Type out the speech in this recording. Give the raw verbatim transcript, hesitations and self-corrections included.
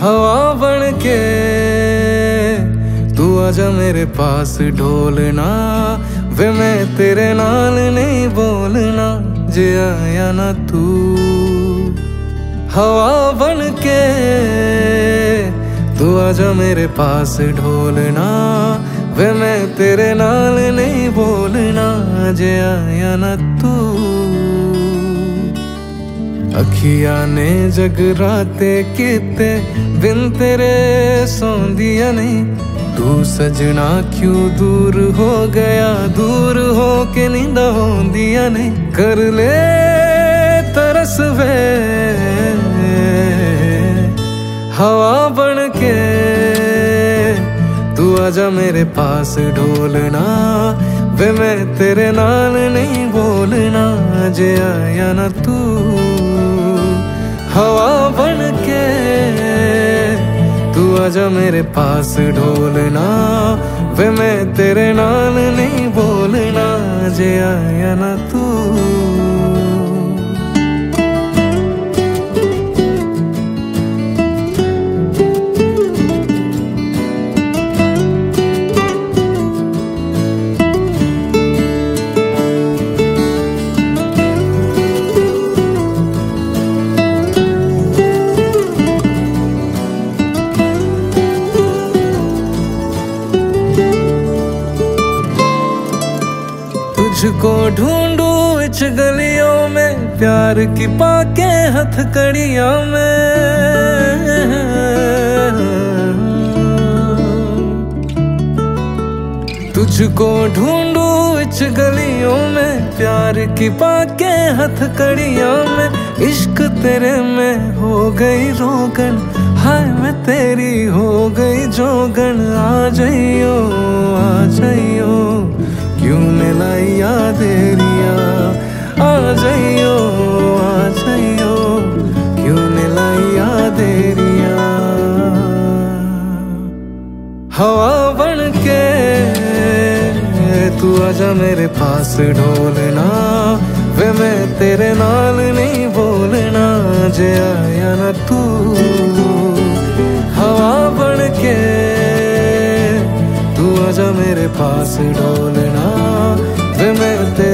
हवा बन के तू आजा मेरे पास ढोलना, वे मैं तेरे नाल नहीं बोलना जे आया ना तू। हवा बन के तू आजा मेरे पास ढोलना, वे मैं तेरे नाल नहीं बोलना जे आया ना तू। अखियां ने जगराते किते बिन तेरे सौंदिया नहीं, तू सजना क्यों दूर हो गया, दूर हो के नींद होंदिया नहीं। कर ले तरस वे हवा बन के तू आजा मेरे पास ढोलना, वे मैं तेरे नाल नहीं बोलना जे आया ना तू। हवा बन के तू आजा मेरे पास ढोलना, वे मैं तेरे नाल नहीं बोलना जे आया ना तू। तुझको ढूंढू इच गलियों में, प्यार की पाके हथकड़ियां में। तुझको ढूंढू इच गलियों में, प्यार की पाके हथकड़ियां में। इश्क तेरे में हो गई रोगन, हाय मैं तेरी हो गई जोगन। आ जाइयो आ जाइयो क्यों मिलाई यादेरिया, आ जाइयो आ जाइयो क्यों मिलाई यादेरिया। हवा बन के तू आजा मेरे पास ढोलना, वे मैं तेरे नाल नहीं बोलना जे आया ना तू। हवा बन के तू आजा मेरे पास ढोलना, वे मैं तेरे